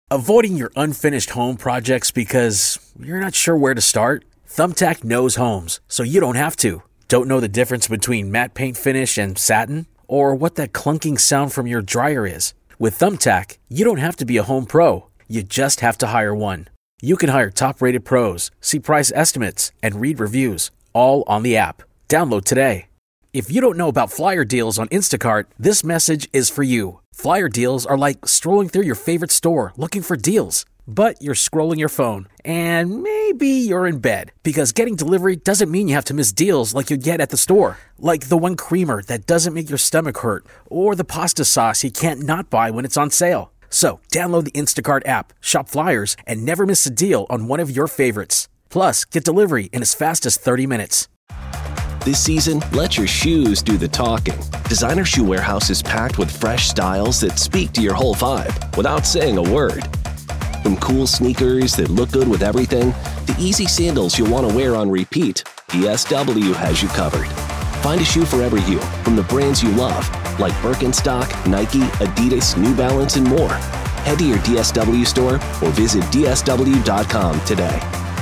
Avoiding your unfinished home projects because you're not sure where to start? Thumbtack knows homes, so you don't have to. Don't know the difference between matte paint finish and satin? Or what that clunking sound from your dryer is? With Thumbtack, you don't have to be a home pro. You just have to hire one. You can hire top-rated pros, see price estimates, and read reviews, all on the app. Download today. If you don't know about flyer deals on Instacart, this message is for you. Flyer deals are like strolling through your favorite store looking for deals. But you're scrolling your phone, and maybe you're in bed, because getting delivery doesn't mean you have to miss deals like you'd get at the store. Like the one creamer that doesn't make your stomach hurt, or the pasta sauce you can't not buy when it's on sale. So, download the Instacart app, shop flyers, and never miss a deal on one of your favorites. Plus, get delivery in as fast as 30 minutes. This season, let your shoes do the talking. Designer Shoe Warehouse is packed with fresh styles that speak to your whole vibe without saying a word. From cool sneakers that look good with everything, to easy sandals you'll want to wear on repeat, DSW has you covered. Find a shoe for every you from the brands you love, like Birkenstock, Nike, Adidas, New Balance, and more. Head to your DSW store or visit DSW.com today.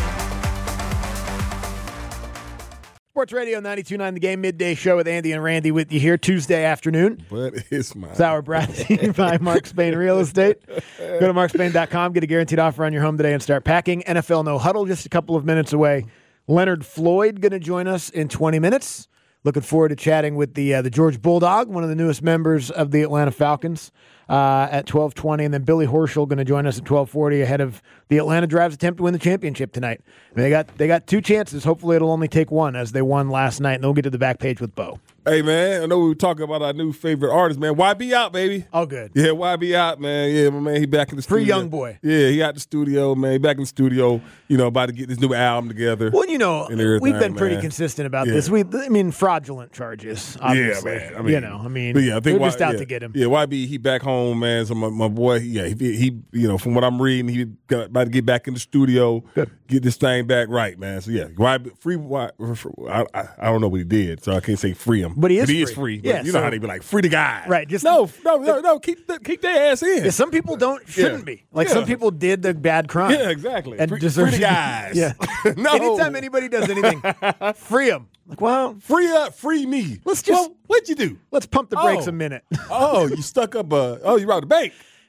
Sports Radio 92.9 The Game, midday show with Andy and Randy with you here Tuesday afternoon. But it's mine. It's our brought to you by Mark Spain Real Estate. Go to markspain.com, get a guaranteed offer on your home today and start packing. NFL No Huddle just a couple of minutes away. Leonard Floyd going to join us in 20 minutes. Looking forward to chatting with the George Bulldog, one of the newest members of the Atlanta Falcons, at 12:20, and then Billy Horschel going to join us at 12:40 ahead of the Atlanta Drive's attempt to win the championship tonight. I mean, they got two chances. Hopefully, it'll only take one, as they won last night, and they'll get to the back page with Bo. Hey, man, I know we were talking about our new favorite artist, man. YB out, baby. Oh, good. Yeah, YB out, man. Yeah, my man, he back in the studio. Free young boy. Yeah, he out the studio, man. He back in the studio, about to get this new album together. Well, we've been pretty consistent about this. Fraudulent charges, obviously. Yeah, man. I think they're just out to get him. Yeah, YB, he back home, man. So my boy, he from what I'm reading, he about to get back in the studio, get this thing back right, man. So, yeah, YB, free. I don't know what he did, so I can't say free him. But he is free. Yeah, you know how they be like, free the guy. Right. Just no. Keep their ass in. Yeah, some people shouldn't be. Some people did the bad crime. Yeah, exactly. And free deserve the guys. Yeah. No. Anytime anybody does anything, free them. Like, well, free me. What'd you do? Let's pump the brakes a minute. You stuck up you robbed a bank.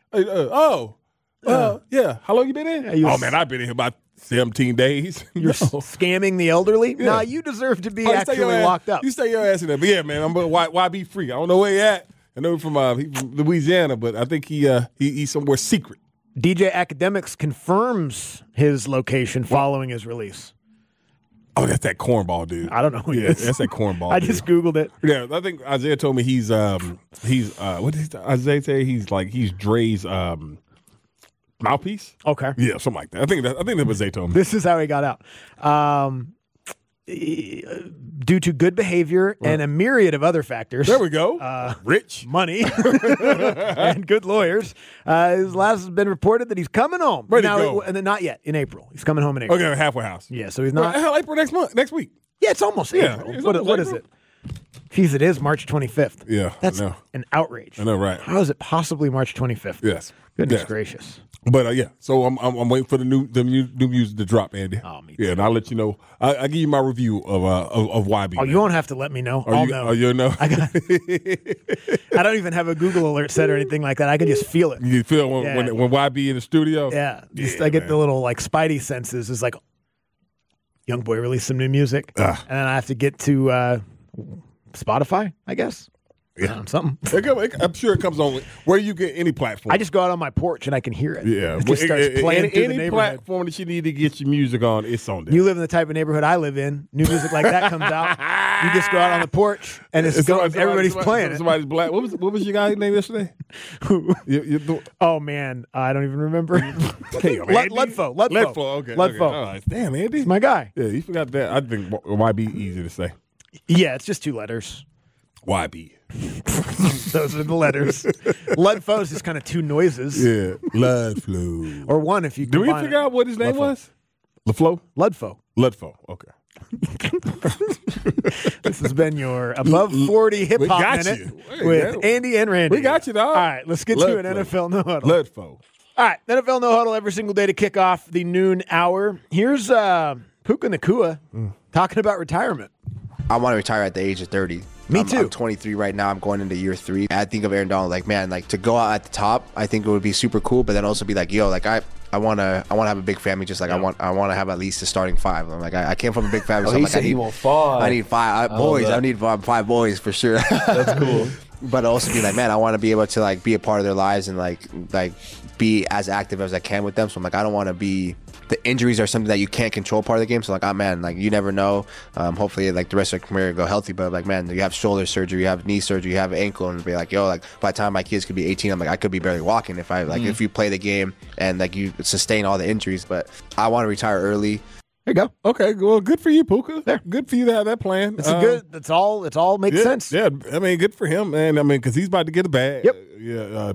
Yeah. How long you been in? Man, I've been in here about 17 days. You're scamming the elderly? Yeah. Nah, you deserve to be actually locked up. You stay your ass in there. But yeah, man, why be free? I don't know where he at. I know he's from Louisiana, but I think he's somewhere secret. DJ Academics confirms his location following his release. Oh, that's that cornball dude. I don't know who he is. That's that cornball I just Googled it. Yeah, I think Isaiah told me he's what did Isaiah say? He's Dre's mouthpiece. Okay. Yeah, something like that. I think that was Isaiah told me. This is how he got out. Due to good behavior and a myriad of other factors. There we go. Rich. Money. And good lawyers. His last has been reported that he's coming home. Ready to go. And then not yet, in April. He's coming home in April. Okay, halfway house. Yeah, so he's not. Hell, April next week. Yeah, it's almost April. What is it? Jeez, it is March 25th. Yeah, that's an outrage. I know, right? How is it possibly March 25th? Yes. Goodness gracious. But so I'm waiting for the new music to drop, Andy. Oh, me too. Yeah, and I'll let you know. I'll give you my review of YB. Oh, you won't have to let me know. I'll know. Oh, you'll know. I don't even have a Google alert set or anything like that. I can just feel it. You feel when YB in the studio? Yeah. I get the little spidey senses. It's like, young boy released some new music, and then I have to get to Spotify, I guess. Yeah, something. I'm sure it comes on where you get any platform. I just go out on my porch and I can hear it. Yeah, it just starts playing through the neighborhood. Any platform that you need to get your music on, it's on there. You live in the type of neighborhood I live in. New music like that comes out. You just go out on the porch and everybody's playing it. Somebody's black. What was your guy's name yesterday? Who? Oh man, I don't even remember. Ludfo. Okay. Ludfo. All right. Damn, Andy, it's my guy. Yeah, you forgot that. I think YB easy to say. Yeah, it's just 2 letters. YB. Those are the letters. Ludfo is just kind of 2 noises. Yeah, Ludfo. Or one if you. Did we figure out what his name was? LaFlo? Ludfo. Okay. This has been your Above 40 Hip Hop Minute with Andy and Randy. We got you, dog. All right, let's get to an NFL No Huddle. Ludfo. All right, NFL No Huddle every single day to kick off the noon hour. Here's Puka Nacua talking about retirement. I want to retire at the age of 30. Me too. I'm 23 right now. I'm going into year 3. I think of Aaron Donald like, man, like to go out at the top, I think it would be super cool, but then also be like, yo, like I want to have a big family, just like I want to have at least a starting 5. I'm like, I came from a big family, so I'm like, I need 5 boys. I need 5 boys for sure. That's cool. But also be like, man, I want to be able to like be a part of their lives and like be as active as I can with them. So I'm like, I don't want to be. The injuries are something that you can't control part of the game. So like, oh man, like you never know. Hopefully, like the rest of your career go healthy. But like, man, you have shoulder surgery, you have knee surgery, you have ankle, and be like, yo, like by the time my kids could be 18, I'm like, I could be barely walking if I like if you play the game and like you sustain all the injuries. But I want to retire early. There you go. Okay, well, good for you, Puka. There. Good for you to have that plan. It's good. It's all makes sense. Yeah, I mean, good for him, man. I mean, because he's about to get a bag. Yep. Yeah.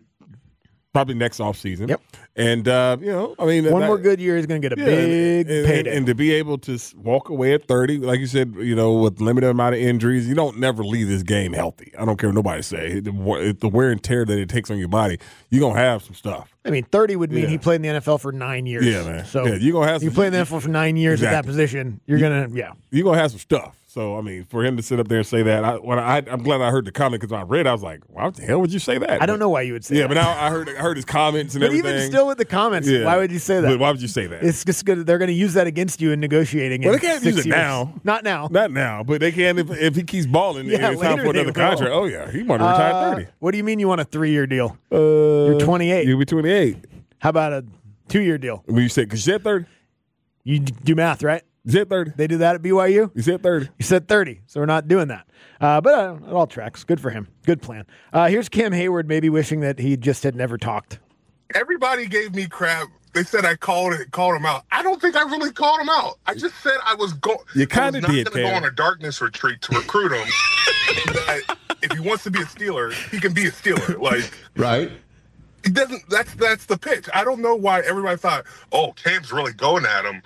Probably next offseason. Yep. And, I mean. One more good year, he's going to get a big payday. And to be able to walk away at 30, like you said, with limited amount of injuries, you don't never leave this game healthy. I don't care what nobody say. The wear and tear that it takes on your body, you're going to have some stuff. I mean, 30 would mean he played in the NFL for 9 years. Yeah, man. So you're going to have you play in the NFL for 9 years at that position, you're going to, You're going to have some stuff. So, I mean, for him to sit up there and say that, I'm glad I heard the comment because when I read, I was like, why the hell would you say that? I don't know why you would say that. Yeah, but now I heard his comments and but everything. Even still with the comments, why would you say that? But why would you say that? It's just good. They're going to use that against you in negotiating. Well, they can't use it now. Not now. Not now, but they can if he keeps balling and it's time for another contract. Oh, yeah. He want to retire at 30. What do you mean you want a 3-year deal? You're 28. You'll be 28. How about a 2-year deal? When you said, because you said 30. You do math, right? You said 30. They do that at BYU? You said 30. You said 30, so we're not doing that. But it all tracks. Good for him. Good plan. Here's Cam Hayward maybe wishing that he just had never talked. Everybody gave me crap. They said I called him out. I don't think I really called him out. I just said I was going. You kind of did, not going to go on a darkness retreat to recruit him. That if he wants to be a Steeler, he can be a Steeler. Like right. He doesn't. That's the pitch. I don't know why everybody thought, oh, Cam's really going at him.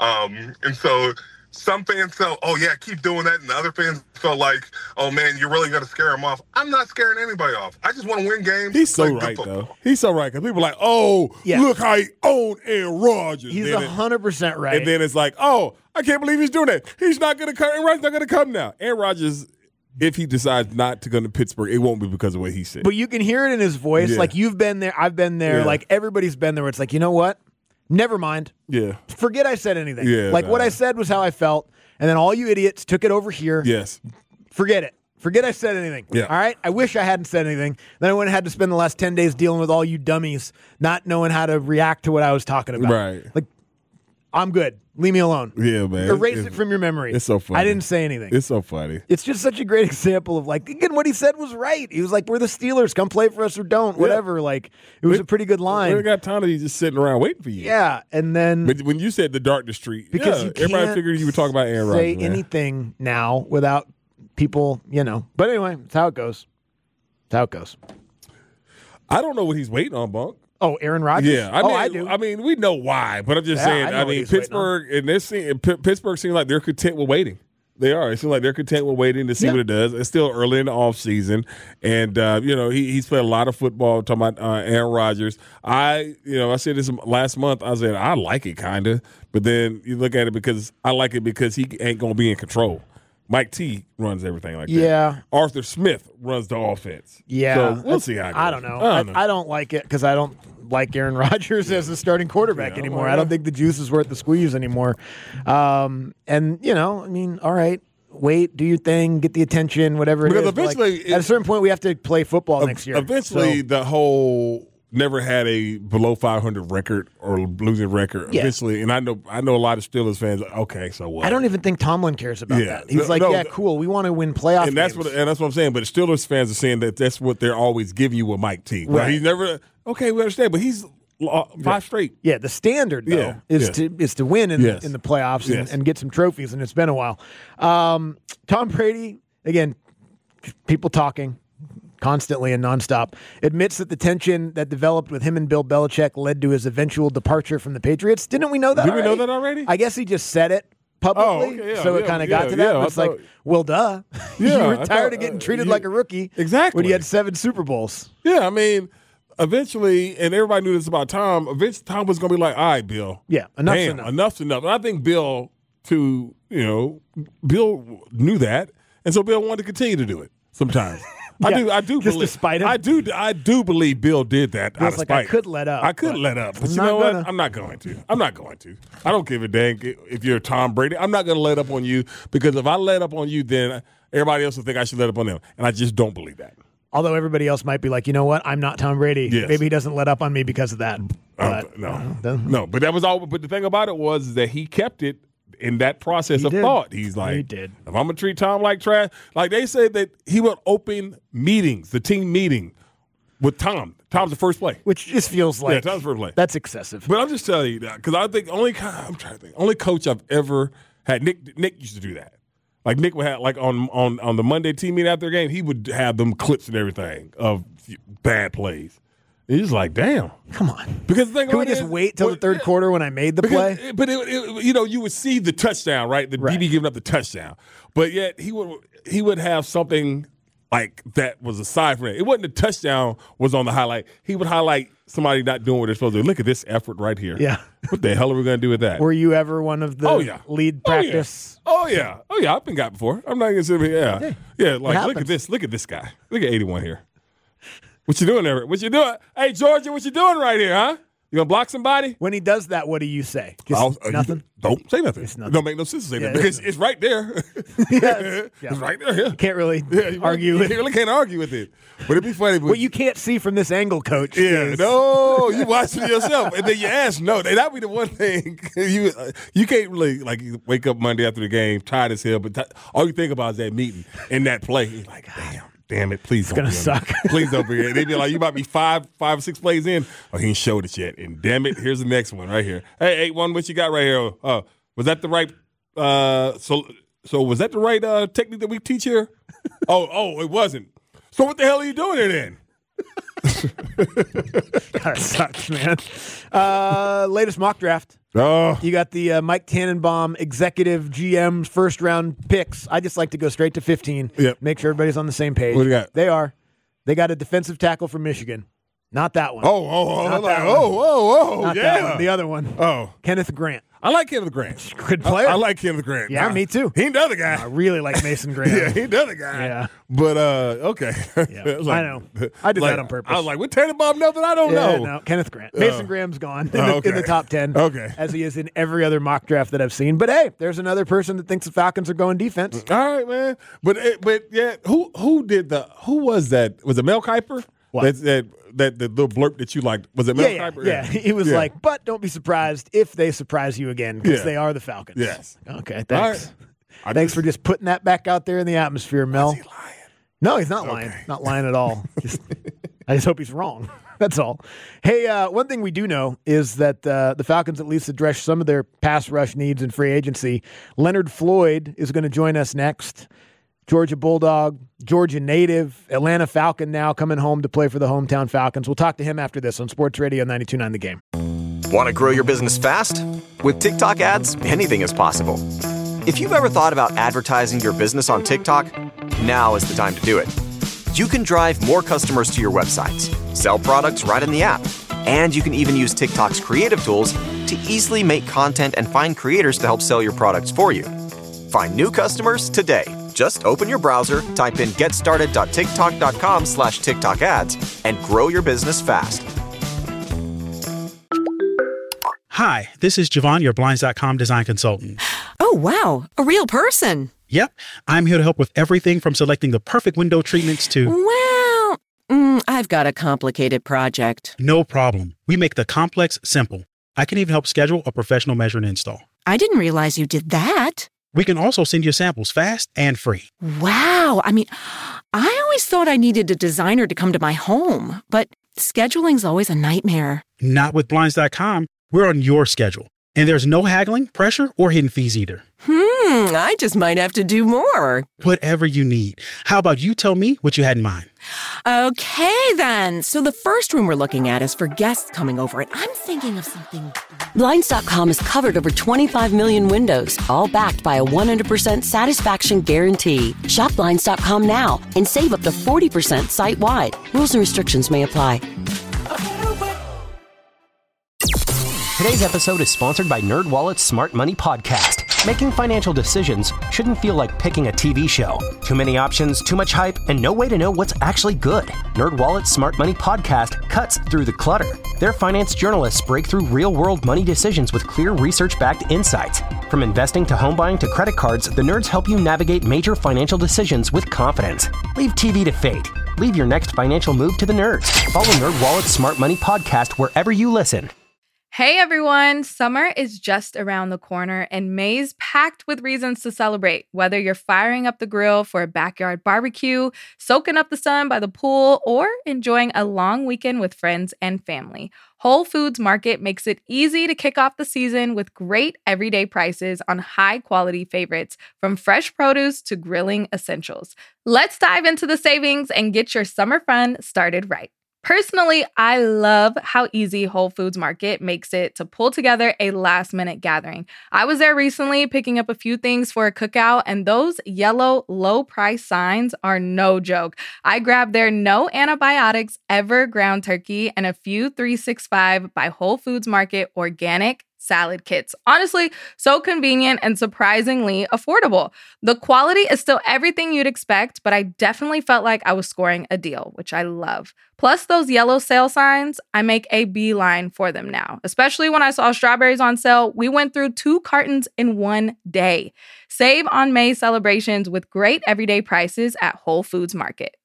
And so some fans felt, oh, yeah, keep doing that. And the other fans felt like, oh, man, you're really going to scare him off. I'm not scaring anybody off. I just want to win games. He's so right, though. He's so right. Because people are like, oh, look how he owned Aaron Rodgers. He's 100% right. And then it's like, oh, I can't believe he's doing that. He's not going to come. Aaron Rodgers not going to come now. Aaron Rodgers, if he decides not to go to Pittsburgh, it won't be because of what he said. But you can hear it in his voice. Yeah. Like, you've been there. I've been there. Yeah. Like, everybody's been there where it's like, you know what? Never mind. Yeah. Forget I said anything. Yeah, what I said was how I felt, and then all you idiots took it over here. Yes. Forget it. Forget I said anything. Yeah. All right? I wish I hadn't said anything. Then I wouldn't have had to spend the last 10 days dealing with all you dummies not knowing how to react to what I was talking about. Right. Like, I'm good. Leave me alone. Yeah, man. Erase it from your memory. It's so funny. I didn't say anything. It's so funny. It's just such a great example of, like, again, what he said was right. He was like, we're the Steelers. Come play for us or don't. Whatever. Like, it was a pretty good line. We got time to be just sitting around waiting for you. Yeah, and then... But when you said the darkness street, because you can't everybody figured you were talking about Aaron Rodgers. Say anything now without people, But anyway, it's how it goes. It's how it goes. I don't know what he's waiting on, Bunk. Oh, Aaron Rodgers? Yeah, I do. I mean, we know why, but I'm just saying. I mean, Pittsburgh Pittsburgh seems like they're content with waiting. They are. It seems like they're content with waiting to see what it does. It's still early in the offseason. And, he's played a lot of football, talking about Aaron Rodgers. I said this last month. I said, I like it kind of. But then you look at it because I like it because he ain't going to be in control. Mike T runs everything like that. Yeah. Arthur Smith runs the offense. Yeah. So we'll see how it goes. I don't know. I don't like it because I don't like Aaron Rodgers as the starting quarterback anymore. I don't think the juice is worth the squeeze anymore. All right. Wait, do your thing, get the attention, whatever it is. Because eventually, at a certain point, we have to play football next year. Eventually, the whole never had a below 500 record or losing record. Yeah. Eventually, and I know a lot of Steelers fans. Okay, so what? I don't even think Tomlin cares about that. He's cool. We want to win playoff and that's games. What I'm saying. But the Steelers fans are saying that that's what they're always giving you with Mike T. Right. He's never okay. We understand, but he's 5 straight. Yeah, the standard though is to win in the playoffs and get some trophies, and it's been a while. Tom Brady, again, people talking constantly and nonstop, admits that the tension that developed with him and Bill Belichick led to his eventual departure from the Patriots. Didn't we know that? Did we know that already? I guess he just said it publicly, it kind of got to that. But it's like, well, duh. Yeah, you were tired of getting treated like a rookie exactly when you had 7 Super Bowls. Yeah, I mean, eventually, and everybody knew this about Tom, eventually Tom was going to be like, all right, Bill. Yeah, enough's enough. And I think Bill, Bill knew that, and so Bill wanted to continue to do it sometimes. Yeah, I do just believe, despite him? I do believe Bill did that out of like, spite. I could let up. But you know what? I'm not going to. I don't give a dang if you're Tom Brady. I'm not going to let up on you, because if I let up on you, then everybody else will think I should let up on them, and I just don't believe that. Although everybody else might be like, you know what? I'm not Tom Brady. Yes. Maybe he doesn't let up on me because of that. But, No. But that was all. But the thing about it was that he kept it in that process of thought. He's like, he did. If I'm gonna treat Tom like trash, like they said that he would open meetings, the team meeting with Tom. Tom's the first play, which just feels like Tom's the first play. That's excessive. But I'm just telling you that because I think only coach I've ever had. Nick used to do that. Like Nick would have, like on the Monday team meeting after the game, he would have them clips and everything of bad plays. And he's like, damn, come on. Because the thing can we just wait till the third quarter when I made the play? But you would see the touchdown, right? The DB giving up the touchdown, but yet he would have something like that was aside from it. It wasn't the touchdown was on the highlight. He would highlight somebody not doing what they're supposed to do. Look at this effort right here. Yeah. What the hell are we going to do with that? Were you ever one of the lead practice? Oh yeah. I've been got before. I'm not going to say like look at this. Look at this guy. Look at 81 here. What you doing there? What you doing? Hey, Georgia, what you doing right here, huh? You gonna block somebody? When he does that, what do you say? Just nothing? Don't say nothing. It don't make no sense to say that because it's right there. It's right there. Yeah. You can't really argue with it. You really can't argue with it. But it'd be funny. What you can't see from this angle, Coach. No, you watch it yourself. And then you ask, that'd be the one thing. You can't really, like, you wake up Monday after the game, tired as hell, but all you think about is that meeting and that play. You're like, damn it, please don't. It's going to suck. Please don't be here. They'd be like, you might be five or six plays in. Oh, he ain't showed it yet. And damn it, here's the next one right here. Hey, 8-1, what you got right here? Was that the right so was that the right technique that we teach here? Oh, it wasn't. So what the hell are you doing here then? That sucks, man. Latest mock draft. Oh. You got the Mike Tannenbaum executive GM's first round picks. I just like to go straight to 15. Yep. Make sure everybody's on the same page. What do you got? They got a defensive tackle from Michigan. Not that one. Not that one. The other one. Oh. Kenneth Grant. I like Kenneth Grant. Good player. I like Kenneth Grant. Yeah, me too. He ain't the other guy. I really like Mason Graham. Yeah, he ain't the other guy. Yeah. But, okay. Yeah, I know. I did that on purpose. I was like, what Tannenbaum know that I don't know? No, Kenneth Grant. Mason Graham's gone in the top 10. Okay. As he is in every other mock draft that I've seen. But, hey, there's another person that thinks the Falcons are going defense. All right, man. But yeah, who was that? Was it Mel Kiper? What? That the little blurb that you liked, was it Mel Kiper? Yeah, he was like, but don't be surprised if they surprise you again because they are the Falcons. Yes. Okay, thanks. Right. Thanks for just putting that back out there in the atmosphere, Mel. Is he lying? No, he's not lying. Not lying at all. I just hope he's wrong. That's all. Hey, one thing we do know is that the Falcons at least address some of their pass rush needs in free agency. Leonard Floyd is going to join us next. Georgia Bulldog, Georgia native, Atlanta Falcon now coming home to play for the hometown Falcons. We'll talk to him after this on Sports Radio 92.9 The Game. Want to grow your business fast? With TikTok ads, anything is possible. If you've ever thought about advertising your business on TikTok, now is the time to do it. You can drive more customers to your websites, sell products right in the app, and you can even use TikTok's creative tools to easily make content and find creators to help sell your products for you. Find new customers today. Just open your browser, type in getstarted.tiktok.com/TikTok ads, and grow your business fast. Hi, this is Javon, your Blinds.com design consultant. Oh, wow. A real person. Yep. I'm here to help with everything from selecting the perfect window treatments to... Well, I've got a complicated project. No problem. We make the complex simple. I can even help schedule a professional measure and install. I didn't realize you did that. We can also send you samples fast and free. Wow. I mean, I always thought I needed a designer to come to my home, but scheduling's always a nightmare. Not with Blinds.com. We're on your schedule. And there's no haggling, pressure, or hidden fees either. I just might have to do more. Whatever you need. How about you tell me what you had in mind? Okay, then. So the first room we're looking at is for guests coming over, and I'm thinking of something... Blinds.com has covered over 25 million windows, all backed by a 100% satisfaction guarantee. Shop Blinds.com now and save up to 40% site-wide. Rules and restrictions may apply. Today's episode is sponsored by NerdWallet's Smart Money Podcast. Making financial decisions shouldn't feel like picking a TV show. Too many options, too much hype, and no way to know what's actually good. NerdWallet's Smart Money Podcast cuts through the clutter. Their finance journalists break through real-world money decisions with clear research-backed insights. From investing to home buying to credit cards, the nerds help you navigate major financial decisions with confidence. Leave TV to fate. Leave your next financial move to the nerds. Follow NerdWallet's Smart Money Podcast wherever you listen. Hey everyone, summer is just around the corner and May's packed with reasons to celebrate. Whether you're firing up the grill for a backyard barbecue, soaking up the sun by the pool, or enjoying a long weekend with friends and family, Whole Foods Market makes it easy to kick off the season with great everyday prices on high-quality favorites, from fresh produce to grilling essentials. Let's dive into the savings and get your summer fun started right. Personally, I love how easy Whole Foods Market makes it to pull together a last-minute gathering. I was there recently picking up a few things for a cookout, and those yellow low-price signs are no joke. I grabbed their no antibiotics ever ground turkey and a few 365 by Whole Foods Market organic salad kits. Honestly, so convenient and surprisingly affordable. The quality is still everything you'd expect, but I definitely felt like I was scoring a deal, which I love. Plus those yellow sale signs, I make a beeline for them now. Especially when I saw strawberries on sale, we went through 2 cartons in one day. Save on May celebrations with great everyday prices at Whole Foods Market.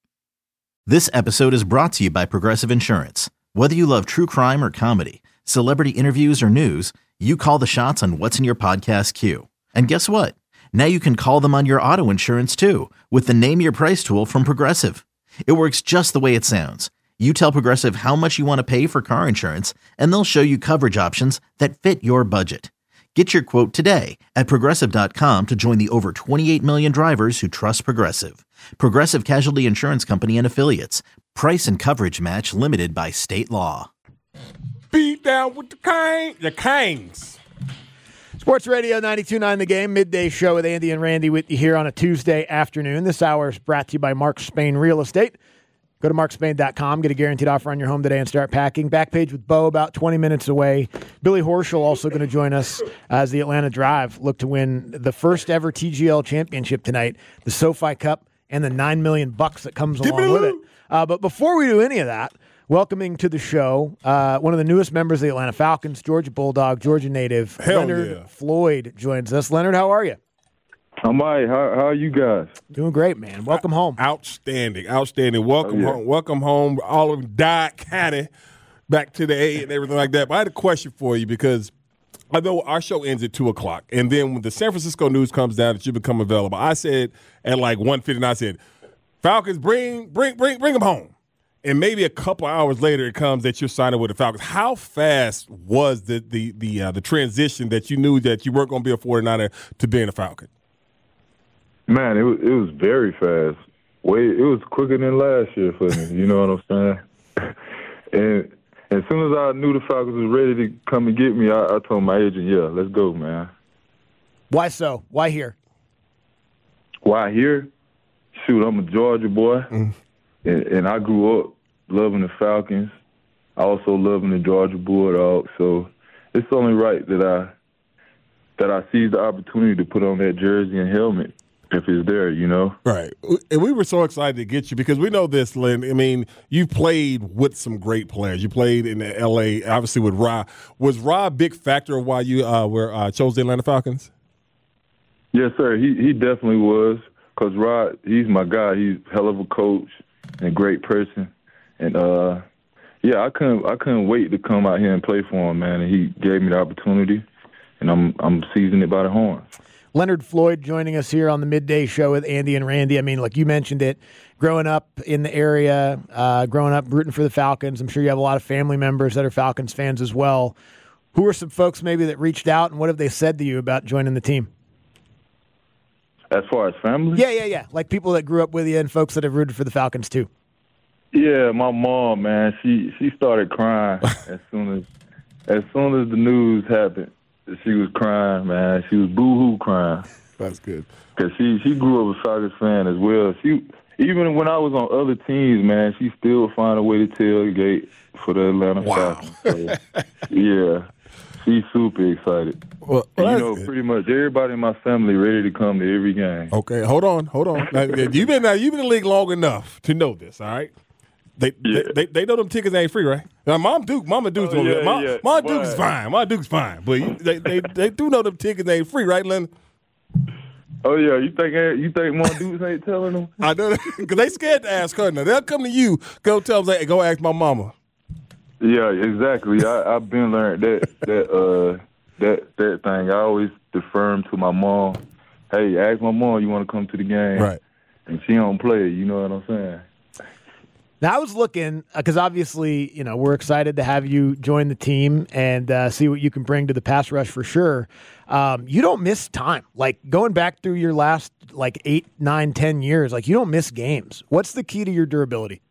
This episode is brought to you by Progressive Insurance. Whether you love true crime or comedy, celebrity interviews or news, you call the shots on what's in your podcast queue. And guess what? Now you can call them on your auto insurance too with the Name Your Price tool from Progressive. It works just the way it sounds. You tell Progressive how much you want to pay for car insurance, and they'll show you coverage options that fit your budget. Get your quote today at Progressive.com to join the over 28 million drivers who trust Progressive. Progressive Casualty Insurance Company and Affiliates. Price and coverage match limited by state law. Beat down with the Kings. Sports Radio 92.9 The Game, midday show with Andy and Randy with you here on a Tuesday afternoon. This hour is brought to you by Mark Spain Real Estate. Go to markspain.com, get a guaranteed offer on your home today and start packing. Backpage with Bo about 20 minutes away. Billy Horschel also going to join us as the Atlanta Drive look to win the first ever TGL championship tonight, the SoFi Cup, and the $9 million that comes along with it. But before we do any of that, welcoming to the show, one of the newest members of the Atlanta Falcons, Georgia Bulldog, Georgia native, Leonard Floyd joins us. Leonard, how are you? I'm all right. How are you guys? Doing great, man. Welcome home. Outstanding. Welcome home. Welcome home. All of them died catty back to the A and everything like that. But I had a question for you because I know our show ends at 2 o'clock. And then when the San Francisco news comes down that you become available, I said at like 1:59, I said, Falcons, bring them home. And maybe a couple hours later, it comes that you're signing with the Falcons. How fast was the transition that you knew that you weren't going to be a 49er to being a Falcon? Man, it was very fast. It was quicker than last year for me. You know what I'm saying? And as soon as I knew the Falcons was ready to come and get me, I told my agent, "Yeah, let's go, man." Why so? Why here? Why here? Shoot, I'm a Georgia boy. And I grew up loving the Falcons. I also loving the Georgia Bulldogs. So it's only right that I seize the opportunity to put on that jersey and helmet if it's there, you know? Right. And we were so excited to get you because we know this, Lynn. I mean, you played with some great players. You played in the L.A., obviously with Ra. Was Ra a big factor of why you chose the Atlanta Falcons? Yes, sir. He definitely was because Ra, he's my guy. He's a hell of a coach and a great person. And, I couldn't wait to come out here and play for him, man. And he gave me the opportunity, and I'm seizing it by the horns. Leonard Floyd joining us here on the midday show with Andy and Randy. I mean, like you mentioned it, growing up in the area, growing up rooting for the Falcons. I'm sure you have a lot of family members that are Falcons fans as well. Who are some folks maybe that reached out, and what have they said to you about joining the team? As far as family? Yeah. Like people that grew up with you and folks that have rooted for the Falcons too. Yeah, my mom, man, she started crying as soon as the news happened. She was crying, man. She was boo-hoo crying. That's good. Because she grew up a Falcons fan as well. Even when I was on other teams, man, she still would find a way to tailgate for the Atlanta Falcons. So, yeah. She's super excited. Well, pretty much everybody in my family ready to come to every game. Okay, hold on. Now, you've been in the league long enough to know this, all right? They know them tickets ain't free, right? Now, Mama Duke's Mama Duke's fine. My Duke's fine, but they do know them tickets ain't free, right, Leonard? Oh yeah, you think Mama Duke's ain't telling them? I know because they scared to ask her. Now they'll come to you, go tell them, hey, go ask my mama. Yeah, exactly. I've been learned that thing. I always defer to my mom. Hey, ask my mom you want to come to the game, right? And she don't play. You know what I'm saying? Now, I was looking because obviously, we're excited to have you join the team and see what you can bring to the pass rush for sure. You don't miss time. Like going back through your last 8, 9, 10 years, you don't miss games. What's the key to your durability?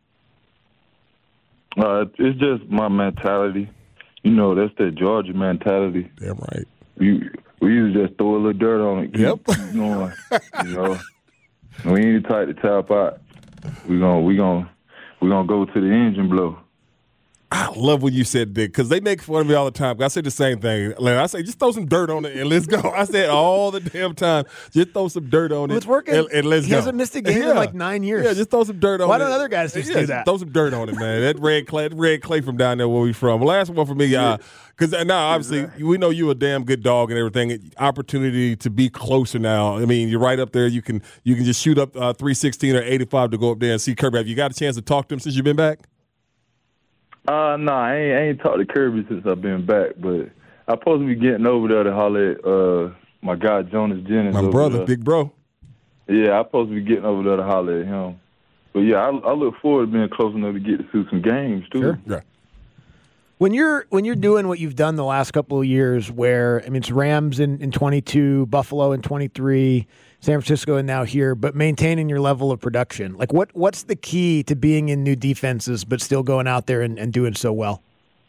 It's just my mentality. That's that Georgia mentality. Damn right. We used to just throw a little dirt on it. Keep going. We ain't the type to tap out. We gonna go to the engine blow. I love when you said that because they make fun of me all the time. I say the same thing. I say, just throw some dirt on it and let's go. I say it all the damn time. Just throw some dirt on it. It's working. And let's go. He hasn't missed a game in 9 years. Yeah, just throw some dirt on it. Why don't other guys just do that? Throw some dirt on it, man. That red clay from down there where we from. Last one for me, because now obviously we know you're a damn good dog and everything. Opportunity to be closer now. I mean, you're right up there. You can just shoot up 316 or 85 to go up there and see Kirby. Have you got a chance to talk to him since you've been back? No, I ain't talked to Kirby since I've been back, but I'm supposed to be getting over there to holler at my guy Jonas Jennings. My brother, big bro. Yeah, I'm supposed to be getting over there to holler at him. But yeah, I look forward to being close enough to get to see some games too. Sure. Yeah. When you're doing what you've done the last couple of years, where it's Rams in 22, Buffalo in 23, San Francisco and now here, but maintaining your level of production, what's the key to being in new defenses but still going out there and doing so well?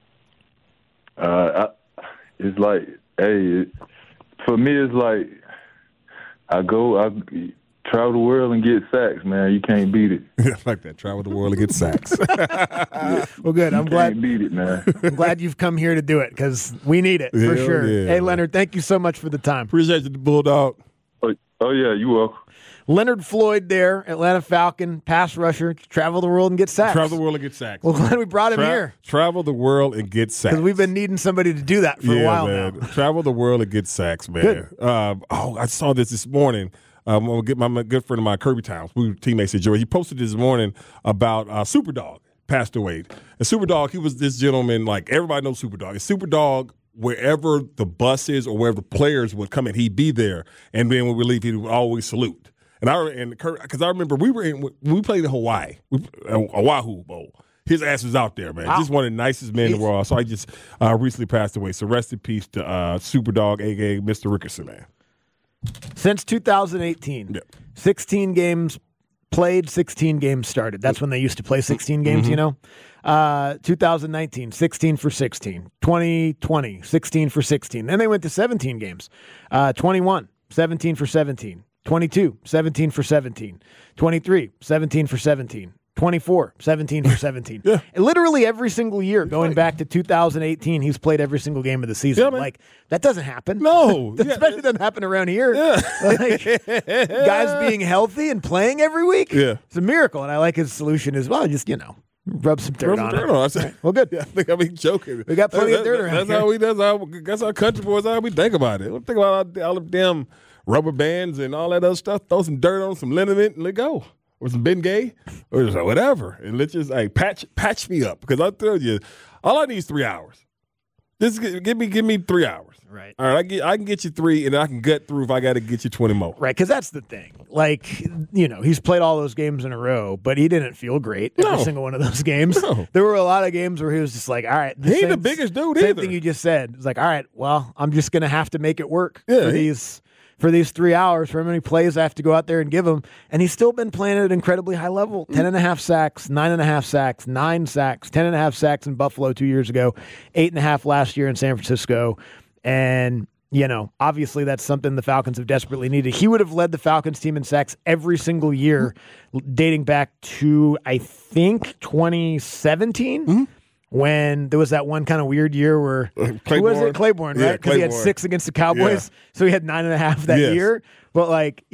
It's like, for me, it's like I travel the world and get sacks, man. You can't beat it. I like that. Travel the world and get sacks. Well, good. I'm glad. Can't beat it, man. I'm glad you've come here to do it because we need it for sure. Yeah. Hey, Leonard, thank you so much for the time. Appreciate you, Bulldog. Oh yeah, you welcome. Leonard Floyd there, Atlanta Falcon, pass rusher, travel the world and get sacks. Travel the world and get sacks. Well, glad we brought him here. Travel the world and get sacks. Because we've been needing somebody to do that for a while man. now. Travel the world and get sacks, man. Good. I saw this morning. I'm going to get my good friend of mine, Kirby Towns, we were teammates at Georgia. He posted this morning about Superdog passed away. And Superdog, he was this gentleman, everybody knows Superdog. And Superdog, wherever the bus is or wherever the players would come in, he'd be there. And then when we leave, he would always salute. Because I remember when we played in Hawaii, Oahu Bowl. His ass was out there, man. Wow. Just one of the nicest men in the world. So I just recently passed away. So rest in peace to Superdog, a.k.a. Mr. Rickerson, man. Since 2018, 16 games played, 16 games started. That's when they used to play 16 games, 2019, 16 for 16. 2020, 16 for 16. Then they went to 17 games. 21, 17 for 17. 22, 17 for 17. 23, 17 for 17. 24, 17 for 17. Yeah. Literally every single year going back to 2018, he's played every single game of the season. Yeah, that doesn't happen. No. Especially doesn't happen around here. Yeah. Guys being healthy and playing every week. Yeah. It's a miracle. And I like his solution as well. Just, rub some dirt on it. Right. Well, good. Yeah, I think I'm joking. We got plenty of dirt around here. That's how country boys are. We think about it. We think about all the damn rubber bands and all that other stuff. Throw some dirt on, some liniment, and let go. Or some Bengay, or whatever. And let's just patch me up. Because I tell you, all I need is 3 hours. Just give me 3 hours. Right. All right, I can get you 3, and I can gut through if I got to get you 20 more. Right, because that's the thing. He's played all those games in a row, but he didn't feel great every single one of those games. No. There were a lot of games where he was just like, all right. He ain't the biggest dude same either. Thing you just said. It's like, all right, well, I'm just going to have to make it work Yeah, for these 3 hours, for how many plays I have to go out there and give him. And he's still been playing at an incredibly high level. 10.5 sacks, 9.5 sacks, 9 sacks, 10.5 sacks in Buffalo 2 years ago, 8.5 last year in San Francisco. And, obviously that's something the Falcons have desperately needed. He would have led the Falcons team in sacks every single year dating back to, I think, 2017. when there was that one kind of weird year where who was it? Claiborne, right? Yeah, Because he had Claiborne. 6 against the Cowboys, so he had 9.5 that Yes. year. But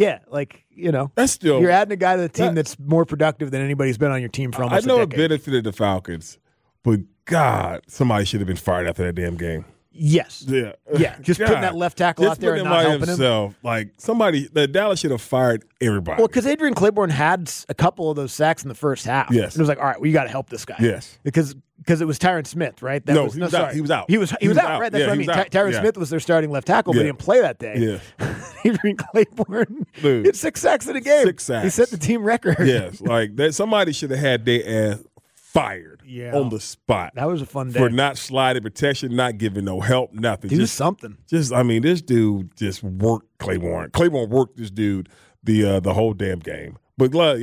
that's still you're adding a guy to the team that's more productive than anybody's been on your team for almost I know a it decade. benefited the Falcons, but God, somebody should have been fired after that damn game. Yes. Yeah. Just putting that left tackle Just out there putting and him not by helping him. himself. Like the Dallas should have fired everybody. Well, because Adrian Claiborne had a couple of those sacks in the first half. Yes. And it was like, all right, well, you got to help this guy. Yes. Because it was Tyron Smith, right? He was out. He was out. He was out, right? That's what I mean. Tyron Smith was their starting left tackle, but he didn't play that day. Yeah. Adrian Claiborne Dude. hit 6 sacks in a game. 6 sacks. He set the team record. Yes. Like that. Somebody should have had their ass fired on the spot. That was a fun day. For not sliding protection, not giving no help, nothing. He was something. This dude just worked Claiborne. Claiborne worked this dude the whole damn game. But glad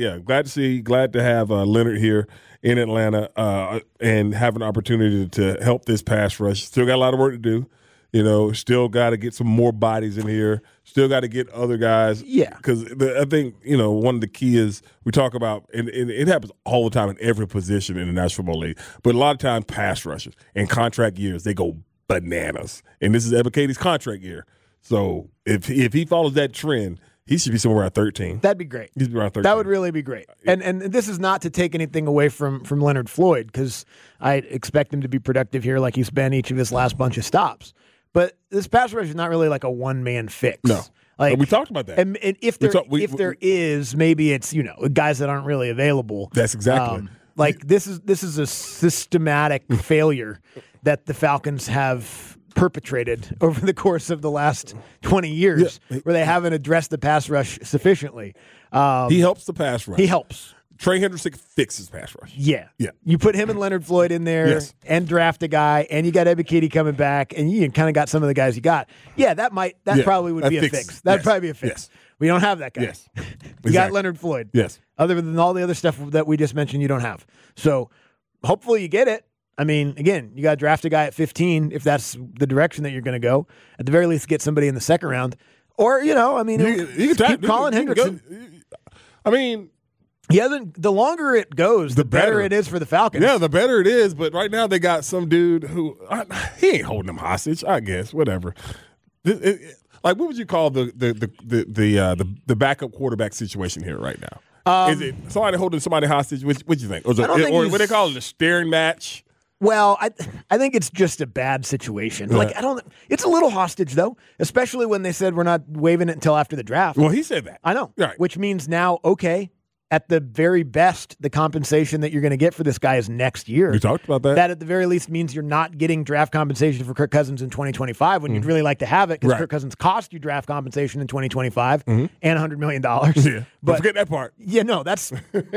to have Leonard here in Atlanta and have an opportunity to help this pass rush. Still got a lot of work to do. Still got to get some more bodies in here. Still got to get other guys. Yeah. Because I think, one of the key is we talk about, and it happens all the time in every position in the National Football League, but a lot of times pass rushers in contract years, they go bananas. And this is Ebiketie contract year. So if he follows that trend, he should be somewhere around 13. That'd be great. He'd be around 13. That would really be great. And this is not to take anything away from Leonard Floyd, because I expect him to be productive here like he's been each of his last bunch of stops. But this pass rush is not really like a one-man fix. No. Like, we talked about that. And if there is, maybe it's, guys that aren't really available. That's exactly. This is a systematic failure that the Falcons have perpetrated over the course of the last 20 years, where they haven't addressed the pass rush sufficiently. He helps the pass rush. He helps. Trey Hendrickson fixes pass ruch. Yeah. You put him and Leonard Floyd in there and draft a guy, and you got Ebiketie coming back, and you kind of got some of the guys you got. Yeah, that probably would be a fix. That'd probably be a fix. We don't have that guy. Yes. You got Leonard Floyd. Yes. Other than all the other stuff that we just mentioned, you don't have. So hopefully you get it. I mean, again, you got to draft a guy at 15 if that's the direction that you're going to go. At the very least, get somebody in the second round. Or, you can keep Colin Hendrickson. He hasn't. The longer it goes, the better it is for the Falcons. Yeah, the better it is. But right now they got some dude who he ain't holding them hostage. I guess whatever. Like, what would you call the backup quarterback situation here right now? Is it somebody holding somebody hostage? What do you think? Or what they call it, a staring match? Well, I think it's just a bad situation. Right. It's a little hostage though, especially when they said we're not waiving it until after the draft. Well, he said that. I know. Right. Which means now, okay, at the very best, the compensation that you're going to get for this guy is next year. We talked about that. That at the very least means you're not getting draft compensation for Kirk Cousins in 2025 when you'd really like to have it, because Kirk Cousins cost you draft compensation in 2025 and $100 million. Yeah. But forget that part. Yeah, no, that's...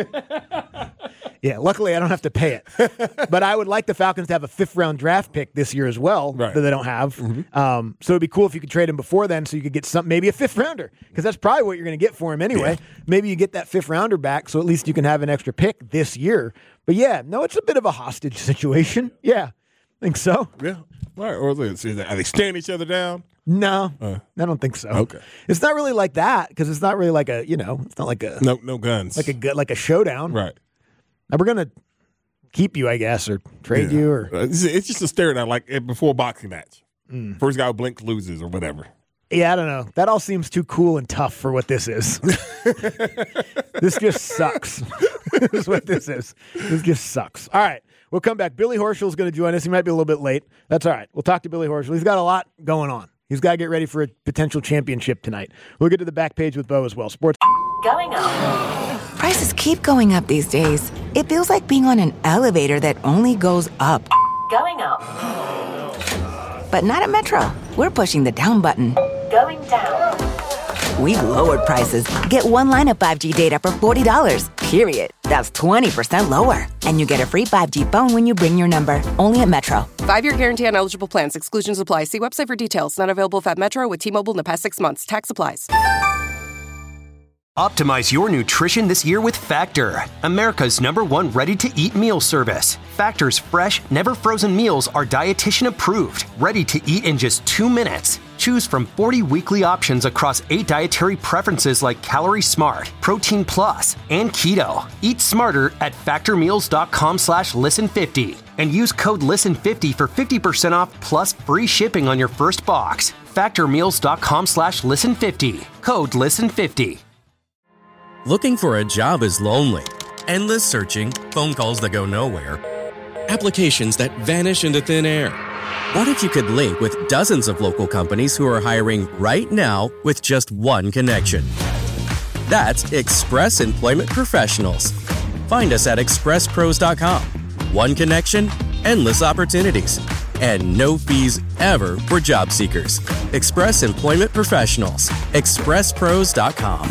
Yeah, luckily I don't have to pay it. But I would like the Falcons to have a 5th-round draft pick this year as well that they don't have. So it'd be cool if you could trade him before then so you could get maybe a 5th-rounder, because that's probably what you're going to get for him anyway. Yeah. Maybe you get that 5th-rounder back so at least you can have an extra pick this year. But yeah, no, it's a bit of a hostage situation. Yeah, I think so. Yeah. Right. Or are they staring each other down? No, I don't think so. Okay. It's not really like that, because it's not really like a, it's not like a... No guns. Like a showdown. Right. Now we're going to keep you, I guess, or trade you. Or it's just a stare down, like before a boxing match. First guy who blinks loses or whatever. Yeah, I don't know. That all seems too cool and tough for what this is. This just sucks. This is what this is. This just sucks. All right. We'll come back. Billy Horschel's going to join us. He might be a little bit late. That's all right. We'll talk to Billy Horschel. He's got a lot going on. He's got to get ready for a potential championship tonight. We'll get to the back page with Bo as well. Sports. Going up. Prices keep going up these days. It feels like being on an elevator that only goes up. Going up. But not at Metro. We're pushing the down button. Going down. We've lowered prices. Get one line of 5G data for $40, period. That's 20% lower. And you get a free 5G phone when you bring your number. Only at Metro. 5-year guarantee on eligible plans. Exclusions apply. See website for details. Not available at Metro with T-Mobile in the past 6 months. Tax applies. Optimize your nutrition this year with Factor, America's #1 ready-to-eat meal service. Factor's fresh, never-frozen meals are dietitian approved, ready to eat in just 2 minutes. Choose from 40 weekly options across 8 dietary preferences like Calorie Smart, Protein Plus, and Keto. Eat smarter at factormeals.com/listen50 and use code LISTEN50 for 50% off plus free shipping on your first box. Factormeals.com/listen50. Code LISTEN50. Looking for a job is lonely. Endless searching, phone calls that go nowhere, applications that vanish into thin air. What if you could link with dozens of local companies who are hiring right now with just one connection? That's Express Employment Professionals. Find us at expresspros.com. One connection, endless opportunities, and no fees ever for job seekers. Express Employment Professionals. expresspros.com.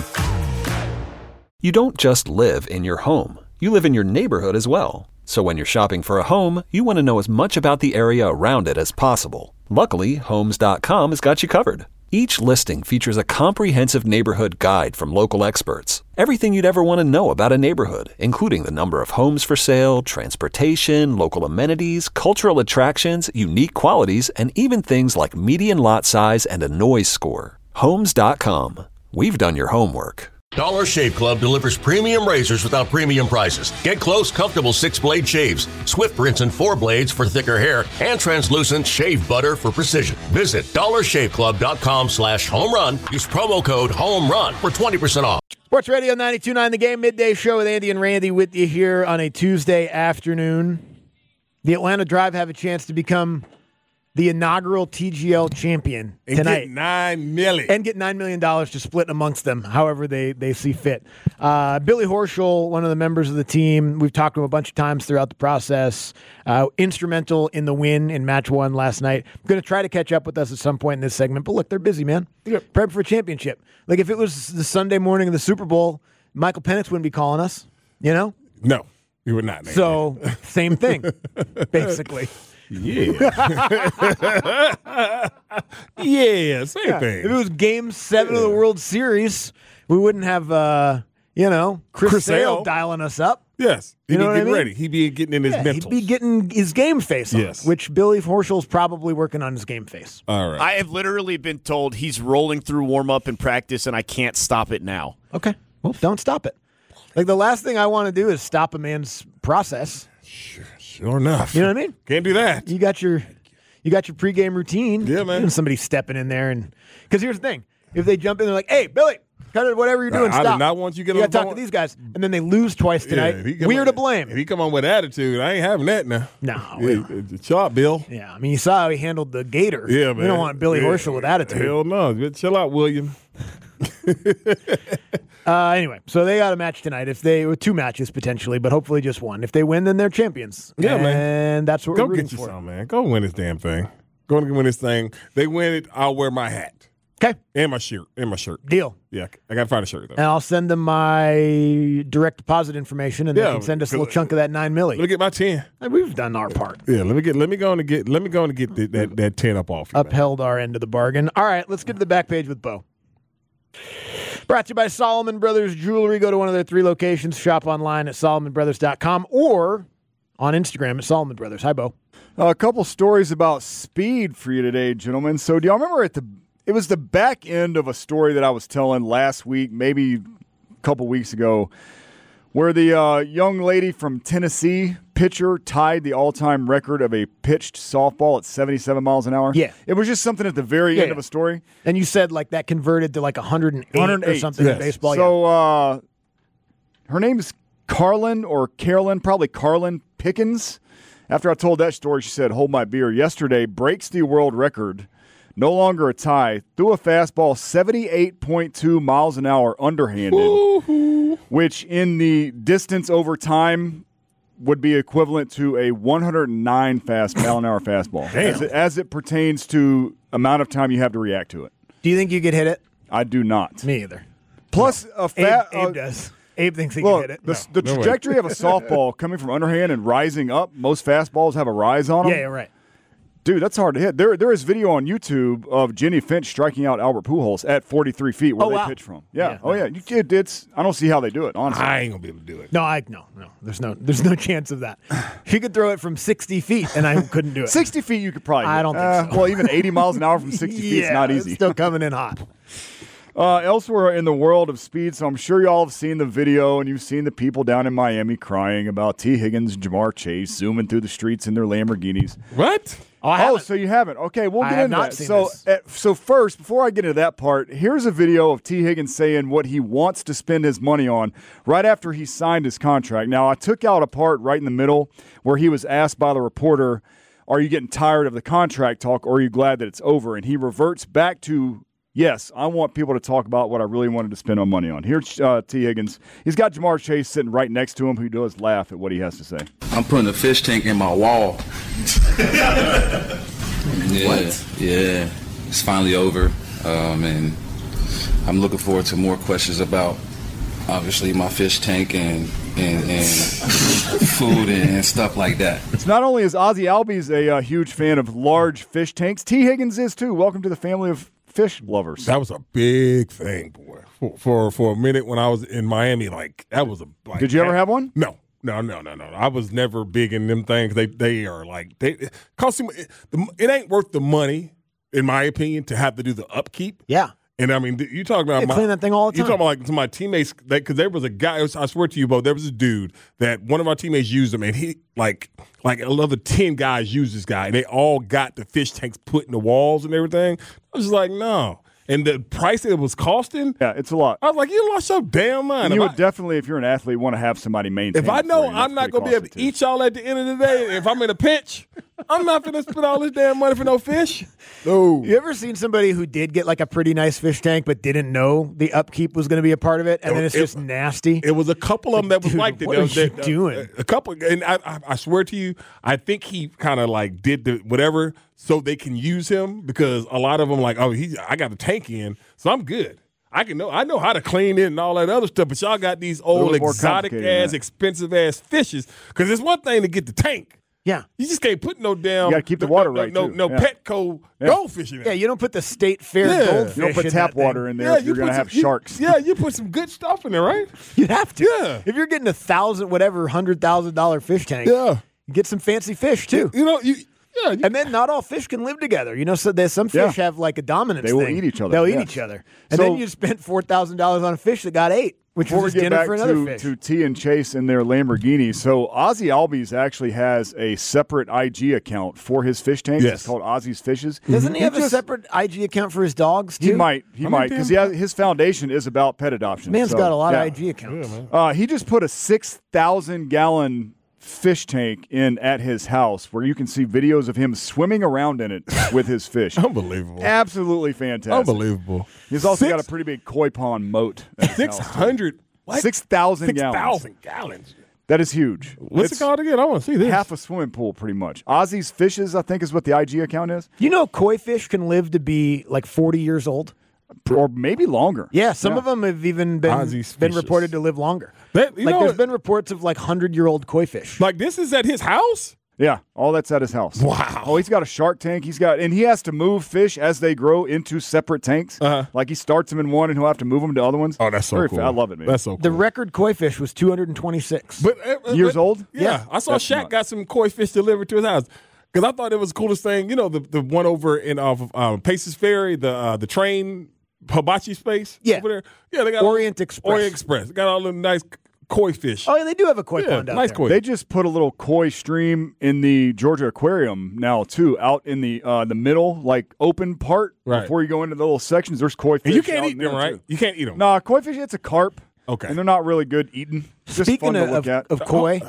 You don't just live in your home. You live in your neighborhood as well. So when you're shopping for a home, you want to know as much about the area around it as possible. Luckily, Homes.com has got you covered. Each listing features a comprehensive neighborhood guide from local experts. Everything you'd ever want to know about a neighborhood, including the number of homes for sale, transportation, local amenities, cultural attractions, unique qualities, and even things like median lot size and a noise score. Homes.com. We've done your homework. Dollar Shave Club delivers premium razors without premium prices. Get close, comfortable 6-blade shaves, swift rinse and 4 blades for thicker hair, and translucent shave butter for precision. Visit dollarshaveclub.com/homerun. Use promo code HOMERUN for 20% off. Sports Radio 92.9 The Game, midday show with Andy and Randy with you here on a Tuesday afternoon. The Atlanta Drive have a chance to become the inaugural TGL champion tonight. Get $9 million. And get $9 million to split amongst them, however they see fit. Billy Horschel, one of the members of the team, we've talked to him a bunch of times throughout the process, instrumental in the win in match 1 last night. Going to try to catch up with us at some point in this segment, but look, they're busy, man. Prep for a championship. Like if it was the Sunday morning of the Super Bowl, Michael Penix wouldn't be calling us, you know? No, he would not. So, same thing, basically. Yeah. Yeah, same thing. If it was Game 7 of the World Series, we wouldn't have, Chris Sale dialing us up. Yes. He'd You know be what I getting mean? ready. He'd be getting in his mental. He'd be getting his game face on, Yes. which Billy Horschel's probably working on his game face. All right. I have literally been told he's rolling through warm-up and practice, and I can't stop it now. Okay. Well, don't stop it. Like, the last thing I want to do is stop a man's process. Sure enough. You know what I mean? Can't do that. You got your pregame routine. Yeah, man. And somebody stepping in there. Because here's the thing. If they jump in, they're like, hey, Billy, cut it, whatever you're doing, I stop. did not want you to get You on got the to talk phone. to these guys. And then they lose twice tonight. We're to blame. If he come on with attitude, I ain't having that now. No. Chill out, Bill. Yeah, I mean, you saw how he handled the Gator. Yeah, man. We don't want Billy Horschel with attitude. Hell no. Chill out, William. Anyway, so they got a match tonight. If they 2 matches potentially, but hopefully just one. If they win, then they're champions. Yeah, man. And that's what Go we're rooting get you for. some, man. Go win this damn thing. Go and win this thing. They win it, I'll wear my hat. Okay. And my shirt. Deal. Yeah, I got to find a shirt, though. And I'll send them my direct deposit information, and they can send us a little chunk of that $9 million. Let me get my 10. We've done our part. Yeah, let me go and get that 10 up off you, Upheld our end of the bargain. All right, let's get to the back page with Bo. Brought to you by Solomon Brothers Jewelry. Go to one of their 3 locations. Shop online at solomonbrothers.com or on Instagram at Solomon Brothers. Hi, Bo. A couple stories about speed for you today, gentlemen. So do y'all remember it was the back end of a story that I was telling last week, maybe a couple weeks ago, where the young lady from Tennessee, pitcher, tied the all-time record of a pitched softball at 77 miles an hour? Yeah. It was just something at the very end of a story. And you said like that converted to like 108 or something in baseball. So her name is Carolyn, probably Carolyn Pickens. After I told that story, she said, hold my beer. Yesterday, breaks the world record. No longer a tie. Threw a fastball 78.2 miles an hour underhanded, which in the distance over time would be equivalent to a 109 mile an hour fastball as it pertains to amount of time you have to react to it. Do you think you could hit it? I do not. Me either. Plus, Abe does. Abe thinks he can hit it. The trajectory of a softball coming from underhand and rising up, most fastballs have a rise on them. Yeah, right. Dude, that's hard to hit. There is video on YouTube of Jenny Finch striking out Albert Pujols at 43 feet where they pitch from. Yeah. Oh, yeah. I don't see how they do it, honestly. I ain't going to be able to do it. No. There's no chance of that. She could throw it from 60 feet, and I couldn't do it. 60 feet you could probably do. I don't think so. Well, even 80 miles an hour from 60 feet is not easy. It's still coming in hot. Elsewhere in the world of speed, so I'm sure y'all have seen the video and you've seen the people down in Miami crying about T. Higgins, Jamar Chase zooming through the streets in their Lamborghinis. What? So you haven't. Okay, we'll get into that. So, so first, before I get into that part, here's a video of T. Higgins saying what he wants to spend his money on right after he signed his contract. Now, I took out a part right in the middle where he was asked by the reporter, are you getting tired of the contract talk or are you glad that it's over? And he reverts back to, yes, I want people to talk about what I really wanted to spend on money on. Here's T. Higgins. He's got Jamar Chase sitting right next to him who does laugh at what he has to say. I'm putting a fish tank in my wall. Yeah, it's finally over. And I'm looking forward to more questions about, obviously, my fish tank and food and stuff like that. It's not only is Ozzie Albies a huge fan of large fish tanks, T. Higgins is too. Welcome to the family of fish lovers. That was a big thing, boy. For a minute when I was in Miami, that was a. Did you ever have one? No. I was never big in them things. They are they cost him. It ain't worth the money, in my opinion, to have to do the upkeep. Yeah. And I mean, you talk about clean that thing all the time. You talking about to my teammates because there was a guy. I swear to you, Bo, there was a dude that one of our teammates used him, and he like another 10 guys used this guy, and they all got the fish tanks put in the walls and everything. I was just like, no. And the price it was costing, yeah, it's a lot. I was like, you lost your damn mind. And you would definitely, if you're an athlete, want to have somebody maintain. If I know I'm not going to be able to eat y'all at the end of the day, if I'm in a pinch, I'm not going to spend all this damn money for no fish. No. You ever seen somebody who did get a pretty nice fish tank but didn't know the upkeep was going to be a part of it, and then it's just nasty? It was a couple of them that was like that. What are you doing? A couple, and I swear to you, I think he kind of did the whatever so they can use him because a lot of them I got a tank in, so I'm good. I know how to clean it and all that other stuff, but y'all got these old exotic ass, expensive ass fishes. Because it's one thing to get the tank. Yeah. You just can't put no damn. You got to keep the water right. No Petco goldfish in there. Yeah, you don't put the State Fair goldfish. You don't put tap water in there if you're going to have sharks. You put some good stuff in there, right? You have to. Yeah. If you're getting $100,000 fish tank, you get some fancy fish too. And then not all fish can live together. So there's some fish have a dominance thing. They will eat eat each other. They'll eat each other. And then you spent $4,000 on a fish that got 8, which was dinner for another fish. To T and Chase and their Lamborghini. So Ozzie Albies actually has a separate IG account for his fish tanks. Yes. It's called Ozzie's Fishes. Doesn't he have a separate IG account for his dogs too? He might because his foundation is about pet adoption. Man's got a lot of IG accounts. He just put a 6,000-gallon fish tank in at his house where you can see videos of him swimming around in it with his fish. Unbelievable. Absolutely fantastic. Unbelievable. He's also got a pretty big koi pond moat. 600. 6,000 gallons. 6,000 gallons. That is huge. What's it called again? I want to see this. Half a swimming pool, pretty much. Ozzie's Fishes, I think, is what the IG account is. Koi fish can live to be 40 years old? Or maybe longer. Yeah, some of them have even been reported to live longer. There's been reports of 100-year-old koi fish. This is at his house? Yeah, all that's at his house. Wow. Oh, he's got a shark tank. And he has to move fish as they grow into separate tanks. He starts them in one, and he'll have to move them to other ones. Oh, that's so cool. I love it, man. That's so cool. The record koi fish was 226 years old. Yeah, I saw Shaq got some koi fish delivered to his house. Because I thought it was the coolest thing. The one over in Paces Ferry, the train hibachi space over there. Yeah, they got Orient Express. They got all the nice koi fish. Oh, yeah, they do have a koi pond out nice there. Koi. They just put a little koi stream in the Georgia Aquarium now too, out in the middle, open part before you go into the little sections. There's koi fish. And you can't eat them, right? Too. You can't eat them. Nah, koi fish. It's a carp. Okay, and they're not really good eating. Just Speaking fun to look at. of koi,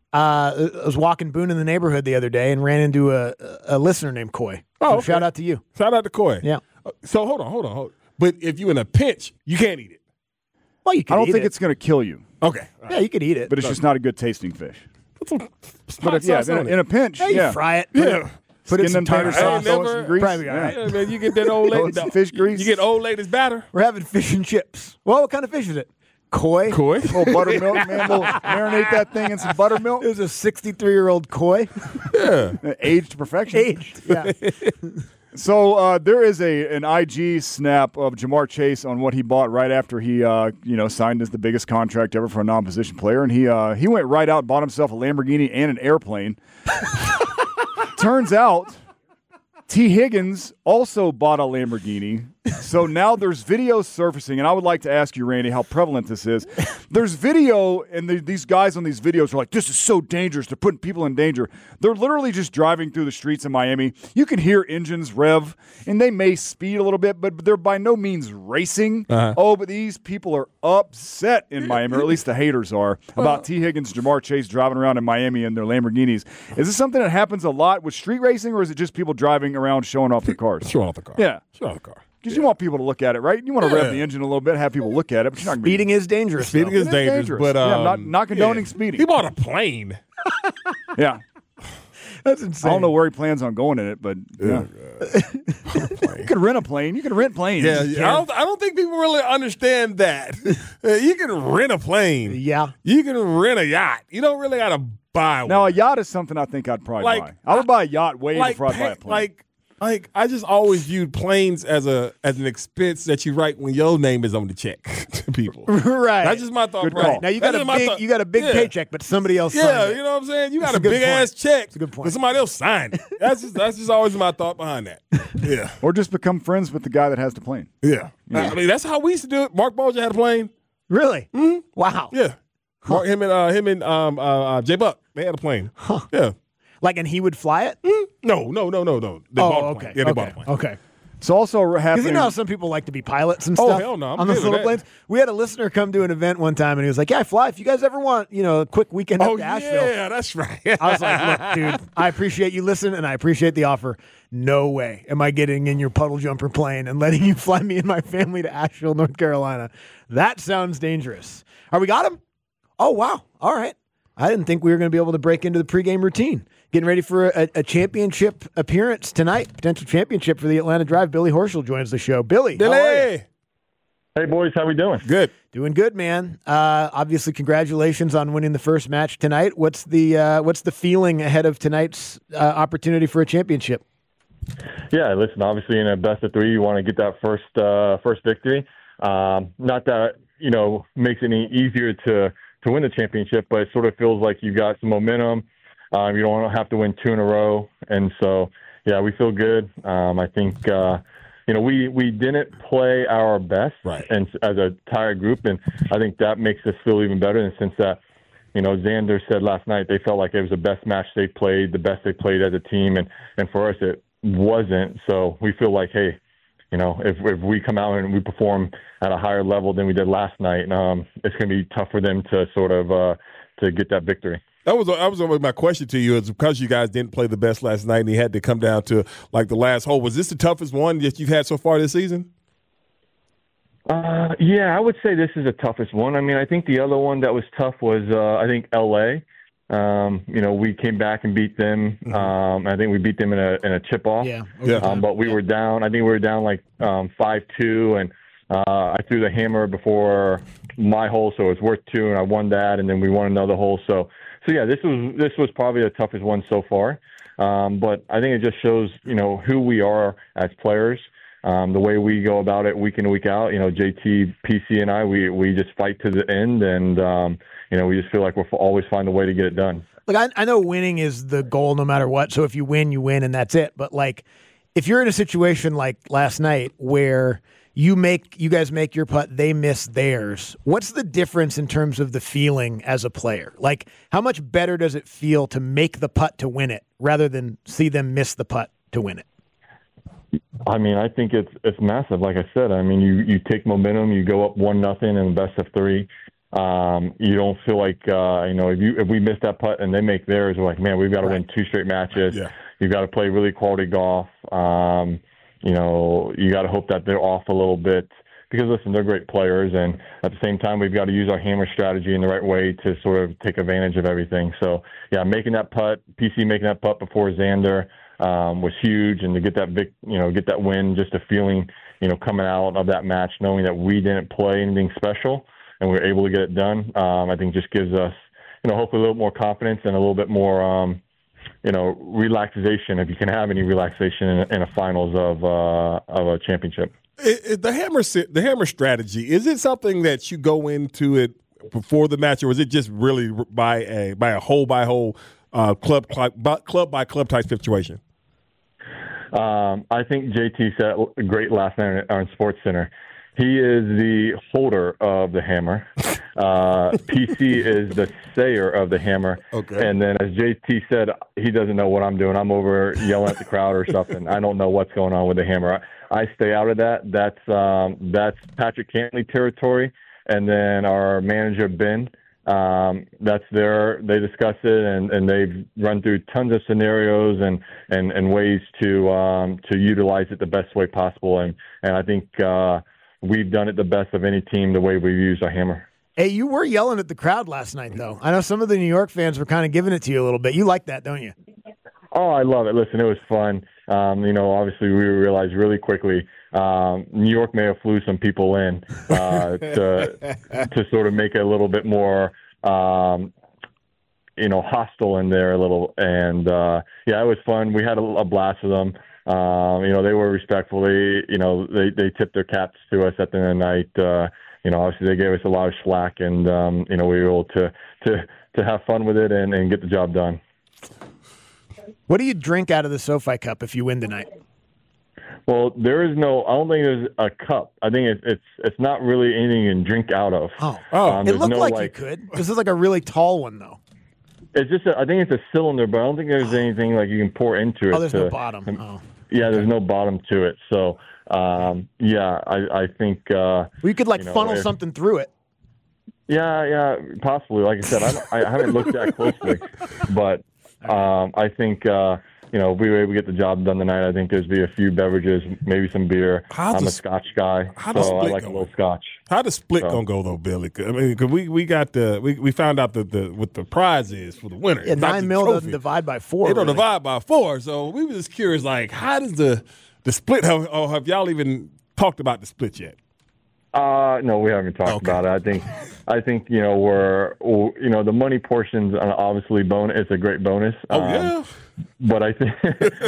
I was walking Boone in the neighborhood the other day and ran into a listener named Koi. So shout out to you. Shout out to Koi. Yeah. So hold on. But if you're in a pinch, you can't eat it. Well, you can I don't eat think it. it's going to kill you. Okay. Yeah, you could eat it. But it's just not a good tasting fish. But in a pinch, you fry it. Put Skin them tartar sauce, throw in some grease. Probably all right. Yeah, man, you get that old lady fish grease. You get old lady's batter. We're having fish and chips. Well, what kind of fish is it? Koi? Koi? A little buttermilk, man. We'll marinate that thing in some buttermilk. It was a 63-year-old koi. Yeah. Aged to perfection. Aged, yeah. So there is an IG snap of Jamar Chase on what he bought right after he signed as the biggest contract ever for a non-position player, and he went right out and bought himself a Lamborghini and an airplane. Turns out T. Higgins also bought a Lamborghini. So now there's video surfacing, and I would like to ask you, Randy, how prevalent this is. There's video, and these guys on these videos are like, this is so dangerous. They're putting people in danger. They're literally just driving through the streets of Miami. You can hear engines rev, and they may speed a little bit, but they're by no means racing. Uh-huh. Oh, but these people are upset in Miami, or at least the haters are, about T. Higgins, Jamar Chase driving around in Miami in their Lamborghinis. Is this something that happens a lot with street racing, or is it just people driving around showing off their cars? Showing off the car. Yeah. Showing off the car. Because you want people to look at it, right? You want to rev the engine a little bit, have people look at it, but you're not Speeding is dangerous. Speeding is dangerous, but I'm not condoning speeding. He bought a plane. Yeah. That's insane. I don't know where he plans on going in it, but yeah. You could rent a plane. You can rent planes. Yeah, I don't think people really understand that. You can rent a plane. Yeah. You can rent a yacht. You don't really got to buy one. Now, a yacht is something I think I'd probably buy. I would buy a yacht way before I buy a plane. Like I just always viewed planes as an expense that you write when your name is on the check to people. Right. That's just my thought. Good process. call. Now you got a big paycheck, but somebody else signed Yeah, it. you know what I'm saying? You got That's a a good big ass point. check. That's a good point. But somebody else signed it. That's just always my thought behind that. Yeah. Or just become friends with the guy that has the plane. Yeah. I mean, that's how we used to do it. Mark Bolger had a plane. Really? Mm-hmm. Wow. Yeah. Mark, him and J Buck, they had a plane. Huh. Yeah. Like, and he would fly it? No. They bought a plane. Yeah, they bought a plane. Okay. It's also Because happening. you know how some people like to be pilots and Oh, stuff hell no. I'm on those good with little that. planes. We had a listener come to an event one time, and he was like, yeah, I fly. If you guys ever want, a quick weekend up to Asheville. Yeah, that's right. I was like, look, dude, I appreciate you listening, and I appreciate the offer. No way am I getting in your puddle jumper plane and letting you fly me and my family to Asheville, North Carolina. That sounds dangerous. All right, we got him? Oh, wow. All right. I didn't think we were going to be able to break into the pregame routine. Getting ready for a championship appearance tonight, potential championship for the Atlanta Drive. Billy Horschel joins the show. Billy, how are you? Hey, boys, how we doing? Good. Doing good, man. Obviously, congratulations on winning the first match tonight. What's the feeling ahead of tonight's opportunity for a championship? Yeah, listen, obviously in a best of three, you want to get that first victory. Not that, makes it any easier to win the championship, but it sort of feels like you've got some momentum. You don't have to win two in a row. And so, yeah, we feel good. I think, we didn't play our best and as a tired group, and I think that makes us feel even better in the sense that, Xander said last night they felt like it was the best match they played, the best they played as a team, and for us it wasn't. So we feel like, hey, if we come out and we perform at a higher level than we did last night, it's going to be tough for them to sort of to get that victory. That was my question to you. Is because you guys didn't play the best last night and you had to come down to like the last hole. Was this the toughest one that you've had so far this season? Yeah, I would say this is the toughest one. I mean, I think the other one that was tough was I think LA. We came back and beat them. I think we beat them in a chip off. Yeah. But we were down. I think we were down like 5-2, and I threw the hammer before my hole, so it was worth 2, and I won that, and then we won another hole. So yeah, this was probably the toughest one so far. But I think it just shows who we are as players. The way we go about it week in, week out, JT, PC, and I, we just fight to the end, and we just feel like we'll always find a way to get it done. Look, I know winning is the goal no matter what. So if you win, you win, and that's it. But like, if you're in a situation like last night where you guys make your putt, they miss theirs, what's the difference in terms of the feeling as a player? Like, how much better does it feel to make the putt to win it rather than see them miss the putt to win it? I mean, I think it's massive. Like I said, I mean, you take momentum, you go up 1-0 in the best of three. You don't feel like if we miss that putt and they make theirs, we're like, man, we've got to win 2 straight matches. Yeah. You've got to play really quality golf. You got to hope that they're off a little bit because, listen, they're great players, and at the same time, we've got to use our hammer strategy in the right way to sort of take advantage of everything. So, yeah, making that putt, PC making that putt before Xander was huge, and to get that get that win, just a feeling, coming out of that match, knowing that we didn't play anything special, we were able to get it done. I think just gives us, hopefully a little more confidence and a little bit more, relaxation, if you can have any relaxation in a finals of a championship. The hammer strategy, is it something that you go into it before the match, or is it just really by a hole by hole, club by club type situation? I think JT said great last night on SportsCenter. He is the holder of the hammer. PC is the sayer of the hammer. Okay. And then, as JT said, he doesn't know what I'm doing. I'm over yelling at the crowd or something. I don't know what's going on with the hammer. I stay out of that. That's Patrick Cantley territory. And then our manager, Ben, that's they discuss it, and they've run through tons of scenarios and ways to utilize it the best way possible. And I think we've done it the best of any team the way we've used our hammer. Hey, you were yelling at the crowd last night, though. I know some of the New York fans were kind of giving it to you a little bit. You like that, don't you? Oh, I love it. Listen, it was fun. Obviously we realized really quickly New York may have flew some people in to sort of make it a little bit more, hostile in there a little. And, it was fun. We had a blast with them. They were respectful. They tipped their caps to us at the end of the night. Obviously they gave us a lot of slack, and, we were able to have fun with it and get the job done. What do you drink out of the SoFi Cup if you win tonight? Well, I don't think there's a cup. I think it's not really anything you can drink out of. It looked like you could. This is like a really tall one, though. It's just, I think it's a cylinder, but I don't think there's anything like you can pour into it. Oh, there's no bottom. Yeah, there's no bottom to it. So, I think. Well, you could funnel something through it. Yeah, possibly. Like I said, I haven't looked that closely, but I think if we were able to get the job done tonight, I think there's be a few beverages, maybe some beer. I'm a Scotch guy, so I like a little Scotch. How the split gonna go though, Billy? I mean, because we found out that what the prize is for the winner. Yeah, $9 million doesn't divide by 4. They don't divide by 4. So we were just curious, like, how does the split? Have y'all even talked about the split yet? No, we haven't talked about it. I think we're the money portion's obviously bonus. It's a great bonus. Yeah. But I think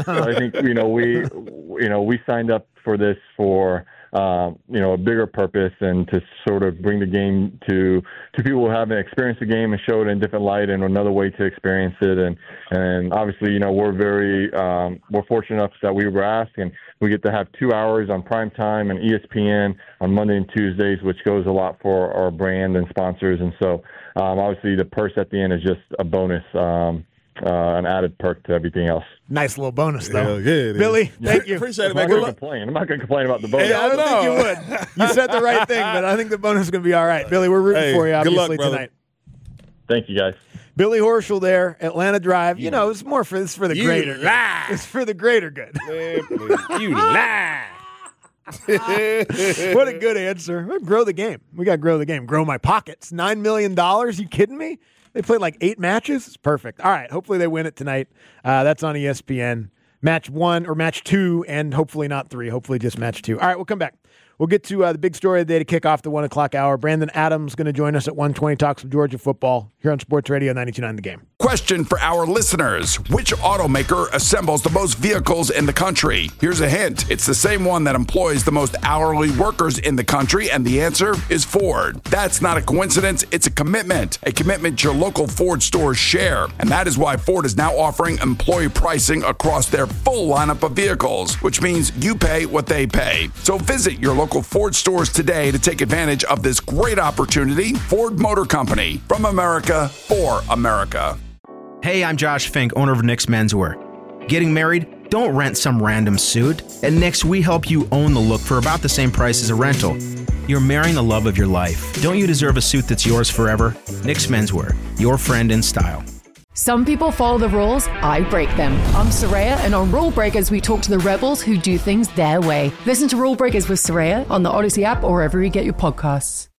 we signed up for this for a bigger purpose, and to sort of bring the game to people who haven't experienced the game and show it in a different light and another way to experience it. And obviously, we're fortunate enough that we were asked, and we get to have 2 hours on primetime and ESPN on Monday and Tuesdays, which goes a lot for our brand and sponsors. And so, obviously, the purse at the end is just a bonus. An added perk to everything else. Nice little bonus, though. Yeah, Billy, thank you. Appreciate it, I'm man. not going to complain about the bonus. I don't think you would. You said the right thing, but I think the bonus is going to be all right. Billy, we're rooting for you, obviously, good luck, tonight. Thank you, guys. Billy Horschel there, Atlanta Drive. It's more for the greater good. It's for the greater good. You lie. What a good answer. We'll grow the game. We got to grow the game. Grow my pockets. $9 million? You kidding me? They played like 8 matches. It's perfect. All right. Hopefully they win it tonight. That's on ESPN. Match 1 or match 2, and hopefully not 3. Hopefully just match 2. All right. We'll come back. We'll get to the big story of the day to kick off the 1 o'clock hour. Brandon Adams going to join us at 1:20. Talk some Georgia football here on Sports Radio 92.9 The Game. Question for our listeners. Which automaker assembles the most vehicles in the country? Here's a hint. It's the same one that employs the most hourly workers in the country, and the answer is Ford. That's not a coincidence. It's a commitment your local Ford stores share. And that is why Ford is now offering employee pricing across their full lineup of vehicles, which means you pay what they pay. So visit your local Ford stores today to take advantage of this great opportunity. Ford Motor Company, from America for America. Hey, I'm Josh Fink, owner of Nick's Menswear. Getting married? Don't rent some random suit. At Nick's, we help you own the look for about the same price as a rental. You're marrying the love of your life. Don't you deserve a suit that's yours forever? Nick's Menswear, your friend in style. Some people follow the rules, I break them. I'm Soraya, and on Rule Breakers, we talk to the rebels who do things their way. Listen to Rule Breakers with Soraya on the Odyssey app or wherever you get your podcasts.